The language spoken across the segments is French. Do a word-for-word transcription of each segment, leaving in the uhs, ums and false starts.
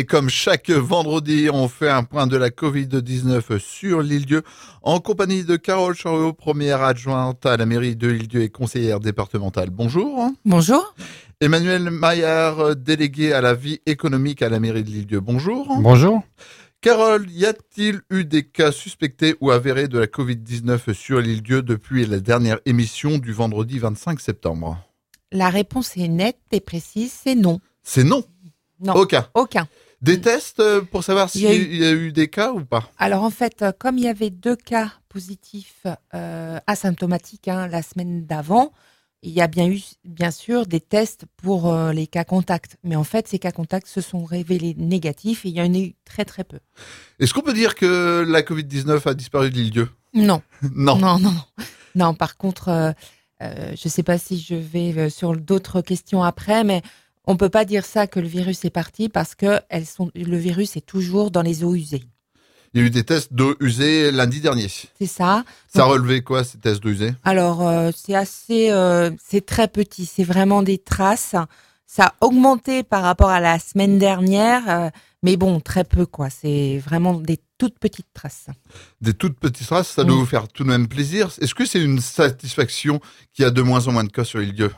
Et comme chaque vendredi, on fait un point de la covid dix-neuf sur l'Île-Dieu en compagnie de Carole Charriot, première adjointe à la mairie de l'Île-Dieu et conseillère départementale. Bonjour. Bonjour. Emmanuel Maillard, délégué à la vie économique à la mairie de l'Île-Dieu. Bonjour. Bonjour. Carole, y a-t-il eu des cas suspectés ou avérés de la covid dix-neuf sur l'Île-Dieu depuis la dernière émission du vendredi vingt-cinq septembre? La réponse est nette et précise, c'est non. C'est non. Non. Aucun. Aucun. Des tests pour savoir s'il y, a eu... y a eu des cas ou pas? Alors en fait, comme il y avait deux cas positifs euh, asymptomatiques hein, la semaine d'avant, il y a bien eu, bien sûr, des tests pour euh, les cas contacts. Mais en fait, ces cas contacts se sont révélés négatifs et il y en a eu très très peu. Est-ce qu'on peut dire que la covid dix-neuf a disparu de l'Île-Dieu? Non. Non. Non, non, non. Non, par contre, euh, euh, je ne sais pas si je vais sur d'autres questions après, mais on ne peut pas dire ça que le virus est parti parce que elles sont, le virus est toujours dans les eaux usées. Il y a eu des tests d'eau usée lundi dernier. C'est ça. Ça a relevé quoi, ces tests d'eau usée? Alors, euh, c'est assez, euh, c'est très petit. C'est vraiment des traces. Ça a augmenté par rapport à la semaine dernière, euh, mais bon, très peu, quoi. C'est vraiment des toutes petites traces. Des toutes petites traces, ça doit oui. vous faire tout de même plaisir. Est-ce que c'est une satisfaction qu'il y a de moins en moins de cas sur l'Île-Dieu?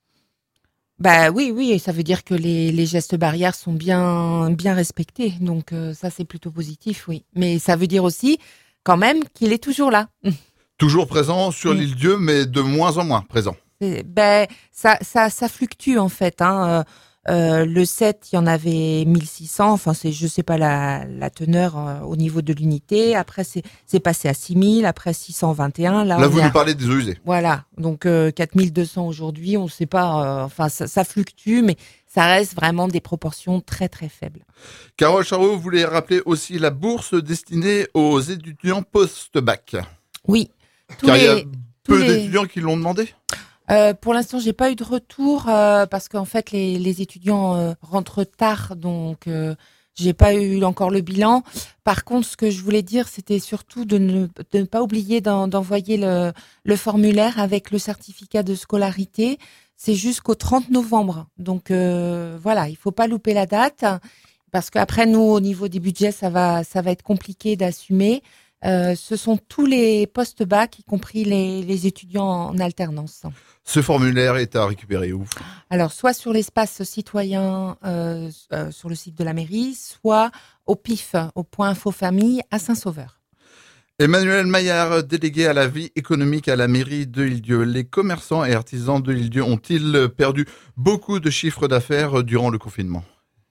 Bah oui, oui, ça veut dire que les, les gestes barrières sont bien, bien respectés. Donc euh, ça, c'est plutôt positif, oui. Mais ça veut dire aussi, quand même, qu'il est toujours là. Toujours présent sur oui. l'Île-Dieu, mais de moins en moins présent. Ben, ça, ça, ça fluctue en fait. Hein. Euh, le sept, il y en avait mille six cents. Enfin, c'est, je sais pas la, la teneur euh, au niveau de l'unité. Après, c'est, c'est passé à six mille. Après, six cent vingt et un. Là, Là vous a... nous parlez des eaux usées. Voilà. Donc, euh, quatre mille deux cents aujourd'hui. On ne sait pas. Euh, enfin, ça, ça fluctue, mais ça reste vraiment des proportions très, très faibles. Carole Charriot, vous voulez rappeler aussi la bourse destinée aux étudiants post-bac? Oui. Tous Car les, il y a peu les... d'étudiants qui l'ont demandé. Euh, pour l'instant, j'ai pas eu de retour euh, parce qu'en fait, les, les étudiants euh, rentrent tard, donc euh, j'ai pas eu encore le bilan. Par contre, ce que je voulais dire, c'était surtout de ne, de ne pas oublier d'en, d'envoyer le, le formulaire avec le certificat de scolarité. C'est jusqu'au trente novembre, donc euh, voilà, il faut pas louper la date parce qu'après nous, au niveau des budgets, ça va, ça va être compliqué d'assumer. Euh, ce sont tous les post-bac, y compris les, les étudiants en alternance. Ce formulaire est à récupérer où? Alors, soit sur l'espace citoyen euh, euh, sur le site de la mairie, soit au P I F, au point info famille à Saint-Sauveur. Emmanuel Maillard, délégué à la vie économique à la mairie de l'Île-Dieu. Les commerçants et artisans de l'Île-Dieu ont-ils perdu beaucoup de chiffres d'affaires durant le confinement?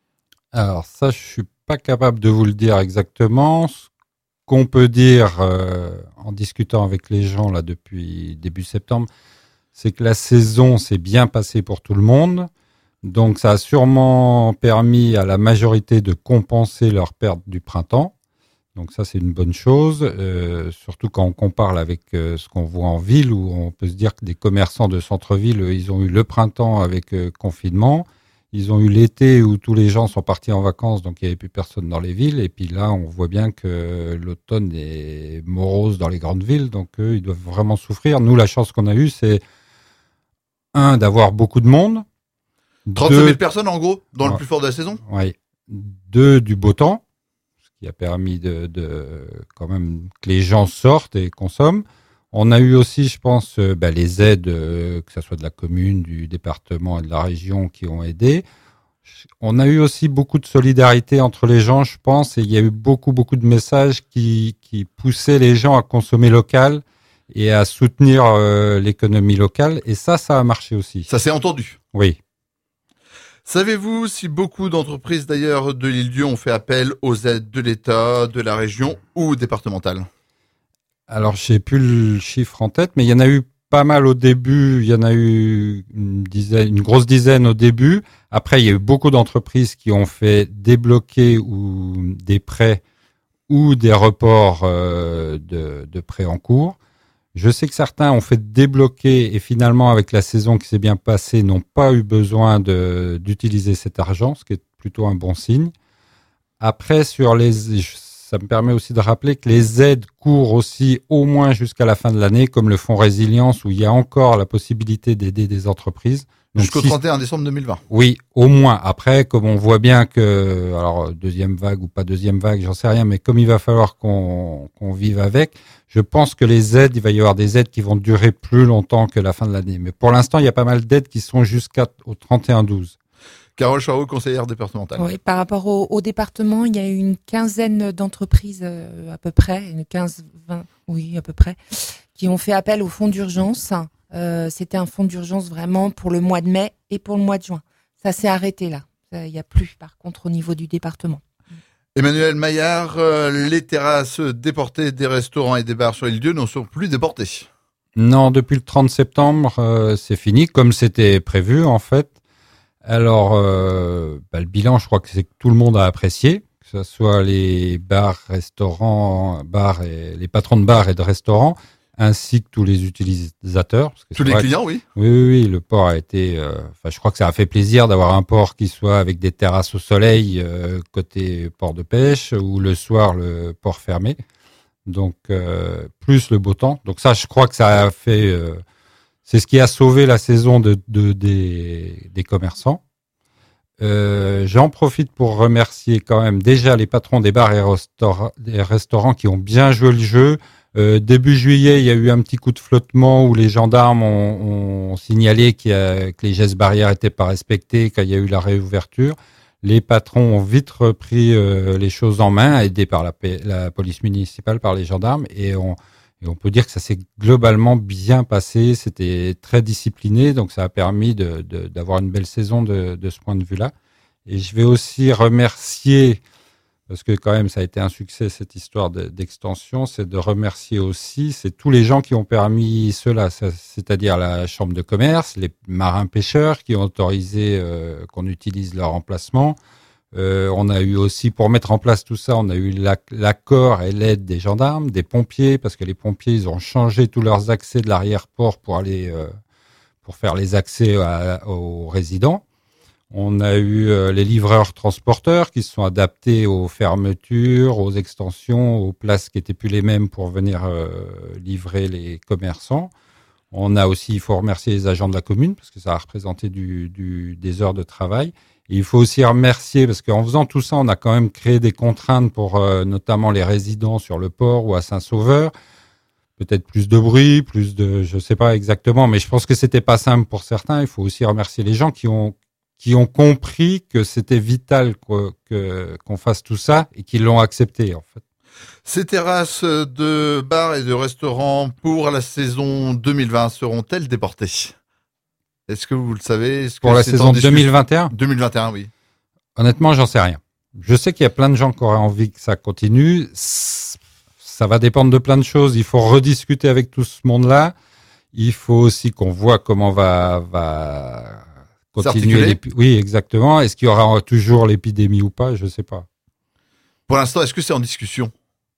Alors ça, je suis pas capable de vous le dire exactement. Qu'on peut dire euh, en discutant avec les gens là depuis début septembre, c'est que la saison s'est bien passée pour tout le monde. Donc ça a sûrement permis à la majorité de compenser leur perte du printemps. Donc ça, c'est une bonne chose, euh, surtout quand on compare avec euh, ce qu'on voit en ville, où on peut se dire que des commerçants de centre-ville, ils ont eu le printemps avec euh, confinement. Ils ont eu l'été où tous les gens sont partis en vacances, donc il n'y avait plus personne dans les villes. Et puis là, on voit bien que l'automne est morose dans les grandes villes, donc eux, ils doivent vraiment souffrir. Nous, la chance qu'on a eue, c'est un, d'avoir beaucoup de monde. trente-cinq mille personnes, en gros, dans ouais, le plus fort de la saison. Oui. Deux, du beau temps, ce qui a permis de, de quand même que les gens sortent et consomment. On a eu aussi, je pense, euh, bah, les aides, euh, que ce soit de la commune, du département et de la région qui ont aidé. On a eu aussi beaucoup de solidarité entre les gens, je pense, et il y a eu beaucoup, beaucoup de messages qui, qui poussaient les gens à consommer local et à soutenir euh, l'économie locale. Et ça, ça a marché aussi. Ça s'est entendu. Oui. Savez-vous si beaucoup d'entreprises, d'ailleurs, de l'Île-Dieu ont fait appel aux aides de l'État, de la région ou départementale? Alors, je n'ai plus le chiffre en tête, mais il y en a eu pas mal au début. Il y en a eu une dizaine, une grosse dizaine au début. Après, il y a eu beaucoup d'entreprises qui ont fait débloquer ou des prêts ou des reports euh, de, de prêts en cours. Je sais que certains ont fait débloquer et finalement, avec la saison qui s'est bien passée, n'ont pas eu besoin de, d'utiliser cet argent, ce qui est plutôt un bon signe. Après, sur les... ça me permet aussi de rappeler que les aides courent aussi au moins jusqu'à la fin de l'année, comme le fonds résilience, où il y a encore la possibilité d'aider des entreprises. Donc, Jusqu'au si, trente et un décembre deux mille vingt. Oui, au moins. Après, comme on voit bien que, alors deuxième vague ou pas deuxième vague, j'en sais rien, mais comme il va falloir qu'on qu'on vive avec, je pense que les aides, il va y avoir des aides qui vont durer plus longtemps que la fin de l'année. Mais pour l'instant, il y a pas mal d'aides qui sont jusqu'au trente et un douze. Carole Charot, conseillère départementale. Oui, par rapport au, au département, il y a eu une quinzaine d'entreprises euh, à peu près, une quinze, vingt, oui à peu près, qui ont fait appel au fonds d'urgence. Euh, c'était un fonds d'urgence vraiment pour le mois de mai et pour le mois de juin. Ça s'est arrêté là. Il n'y a plus, par contre, au niveau du département. Emmanuel Maillard, euh, les terrasses déportées des restaurants et des bars sur l'île-Dieu ne sont plus déportées. Non, depuis le trente septembre, euh, c'est fini, comme c'était prévu en fait. Alors, euh, bah, le bilan, je crois que c'est que tout le monde a apprécié, que ce soit les bars, restaurants, bars et les patrons de bars et de restaurants, ainsi que tous les utilisateurs. Parce que Tous les clients, que, oui. Oui, oui, oui, le port a été. Euh, enfin, je crois que ça a fait plaisir d'avoir un port qui soit avec des terrasses au soleil euh, côté port de pêche, ou le soir le port fermé. Donc euh, plus le beau temps. Donc ça, je crois que ça a fait. Euh, c'est ce qui a sauvé la saison de, de des, des commerçants. Euh, j'en profite pour remercier quand même déjà les patrons des bars et restaurants, des restaurants qui ont bien joué le jeu. Euh, début juillet, il y a eu un petit coup de flottement où les gendarmes ont, ont signalé qu'il y a, que les gestes barrières n'étaient pas respectés quand il y a eu la réouverture. Les patrons ont vite repris euh, les choses en main, aidés par la, la police municipale, par les gendarmes, et on, et on peut dire que ça s'est globalement bien passé. C'était très discipliné, donc ça a permis de, de, d'avoir une belle saison de, de ce point de vue-là. Et je vais aussi remercier, parce que quand même ça a été un succès cette histoire de, d'extension, c'est de remercier aussi, c'est tous les gens qui ont permis cela, c'est-à-dire la chambre de commerce, les marins-pêcheurs qui ont autorisé euh, qu'on utilise leur emplacement. Euh, on a eu aussi, pour mettre en place tout ça, on a eu l'accord et l'aide des gendarmes, des pompiers, parce que les pompiers, ils ont changé tous leurs accès de l'arrière-port pour aller, euh, pour faire les accès à, aux résidents. On a eu euh, les livreurs transporteurs qui se sont adaptés aux fermetures, aux extensions, aux places qui étaient plus les mêmes pour venir euh, livrer les commerçants. On a aussi, il faut remercier les agents de la commune parce que ça a représenté du, du, des heures de travail. Et il faut aussi remercier parce qu'en faisant tout ça, on a quand même créé des contraintes pour euh, notamment les résidents sur le port ou à Saint-Sauveur. Peut-être plus de bruit, plus de, je sais pas exactement, mais je pense que c'était pas simple pour certains. Il faut aussi remercier les gens qui ont qui ont compris que c'était vital que, que, qu'on fasse tout ça et qui l'ont accepté, en fait. Ces terrasses de bars et de restaurants pour la saison deux mille vingt seront-elles déportées? Est-ce que vous le savez? Est-ce que pour la c'est saison deux mille vingt et un? deux mille vingt et un, oui. Honnêtement, j'en sais rien. Je sais qu'il y a plein de gens qui auraient envie que ça continue. Ça va dépendre de plein de choses. Il faut rediscuter avec tout ce monde-là. Il faut aussi qu'on voit comment va... va continuer l'épi- oui, exactement. Est-ce qu'il y aura toujours l'épidémie ou pas? Je ne sais pas. Pour l'instant, est-ce que c'est en discussion?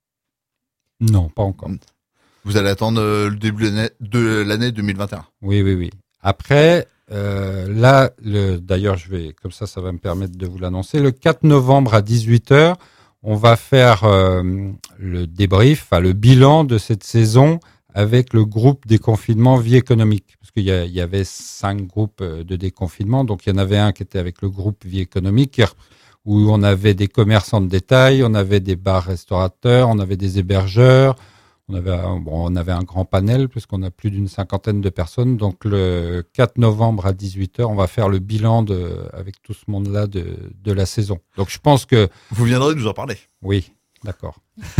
Non, pas encore. Vous allez attendre le début de l'année deux mille vingt et un? Oui, oui, oui. Après, euh, là, le, d'ailleurs, je vais, comme ça, ça va me permettre de vous l'annoncer. Le quatre novembre à dix-huit heures, on va faire euh, le débrief, enfin, le bilan de cette saison avec le groupe déconfinement vie économique. Parce qu'il y, a, il y avait cinq groupes de déconfinement. Donc, il y en avait un qui était avec le groupe vie économique, où on avait des commerçants de détail, on avait des bars-restaurateurs, on avait des hébergeurs, on avait, un, bon, on avait un grand panel, puisqu'on a plus d'une cinquantaine de personnes. Donc, le quatre novembre à dix-huit heures, on va faire le bilan de, avec tout ce monde-là de, de la saison. Donc, je pense que... Vous viendrez nous en parler. Oui, d'accord.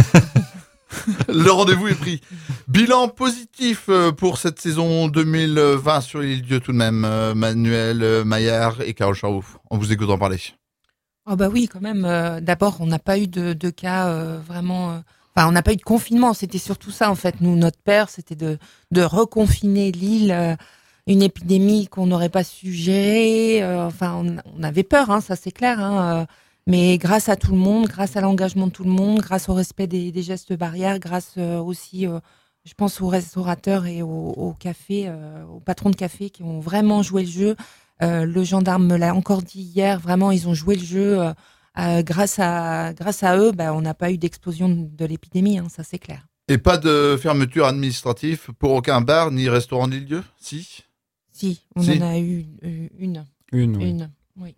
Le rendez-vous est pris. Bilan positif pour cette saison deux mille vingt sur l'île-Dieu tout de même. Manuel Maillard et Carole Charot, on vous écoute en parler. Oh bah oui, quand même. Euh, d'abord, on n'a pas eu de, de cas euh, vraiment... Euh, enfin, on n'a pas eu de confinement. C'était surtout ça, en fait. Nous, notre père, c'était de, de reconfiner l'île. Euh, une épidémie qu'on n'aurait pas su gérer. Euh, enfin, on, on avait peur, hein, ça c'est clair. Hein, euh, Mais grâce à tout le monde, grâce à l'engagement de tout le monde, grâce au respect des, des gestes barrières, grâce euh, aussi, euh, je pense, aux restaurateurs et aux, aux cafés, euh, aux patrons de café qui ont vraiment joué le jeu. Euh, le gendarme me l'a encore dit hier, vraiment, ils ont joué le jeu euh, euh, grâce à grâce à eux, bah, on n'a pas eu d'explosion de l'épidémie, hein, ça c'est clair. Et pas de fermeture administrative pour aucun bar ni restaurant de l'île-Dieu? Si. Si, on Si. en a eu euh, une. Une, oui. Une, oui.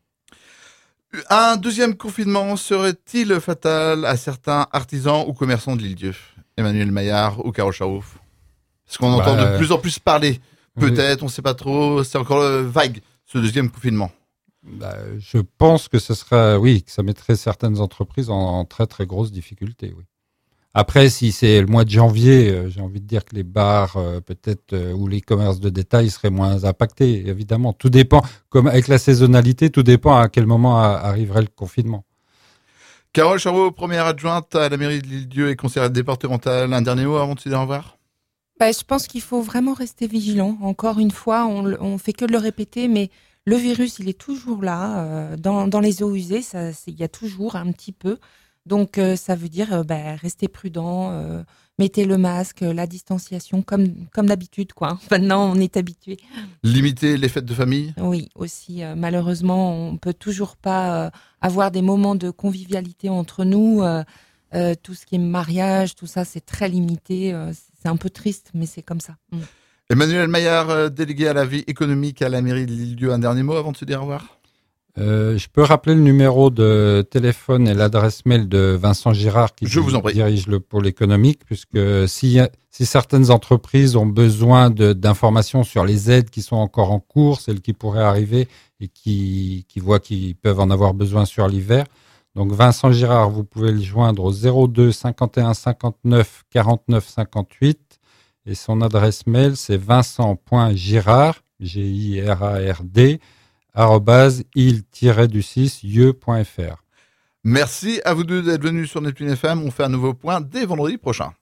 Un deuxième confinement serait-il fatal à certains artisans ou commerçants de l'île-Dieu? Emmanuel Maillard ou Carole Charouf? Parce qu'on Bah, entend de euh, plus en plus parler. oui. Peut-être, on ne sait pas trop. C'est encore euh, vague, ce deuxième confinement. Bah, je pense que ce sera, oui, que ça mettrait certaines entreprises en, en très très grosses difficultés, oui. Après, si c'est le mois de janvier, euh, j'ai envie de dire que les bars, euh, peut-être, euh, ou les commerces de détail seraient moins impactés, évidemment. Tout dépend, comme avec la saisonnalité, tout dépend à quel moment a- arriverait le confinement. Carole Charot, première adjointe à la mairie de l'Île-Dieu et conseillère départementale. Un dernier mot avant de se dire au revoir? Bah, je pense qu'il faut vraiment rester vigilant. Encore une fois, on, le- on fait que de le répéter, mais le virus, il est toujours là. euh, dans, dans les eaux usées, ça, c'est- il y a toujours un petit peu. Donc, euh, ça veut dire euh, bah, rester prudent, euh, mettez le masque, euh, la distanciation, comme, comme d'habitude, quoi. Maintenant, on est habitué. Limiter les fêtes de famille? Oui, aussi, euh, malheureusement, on peut toujours pas euh, avoir des moments de convivialité entre nous. euh, euh, tout ce qui est mariage, tout ça, c'est très limité. euh, c'est un peu triste, mais c'est comme ça. Mm. Emmanuel Maillard, euh, délégué à la vie économique à la mairie de l'Île-Dieu. Un dernier mot avant de se dire au revoir? Euh, je peux rappeler le numéro de téléphone et l'adresse mail de Vincent Girard qui Je vous en prie. dirige le pôle économique, puisque si, si certaines entreprises ont besoin de, d'informations sur les aides qui sont encore en cours, celles qui pourraient arriver et qui, qui voient qu'ils peuvent en avoir besoin sur l'hiver. Donc Vincent Girard, vous pouvez le joindre au zéro deux cinquante et un cinquante-neuf quarante-neuf cinquante-huit et son adresse mail c'est vincent.girard, G I R A R D, arobase il-du-six ieux.fr. Merci à vous deux d'être venus sur Neptune F M. On fait un nouveau point dès vendredi prochain.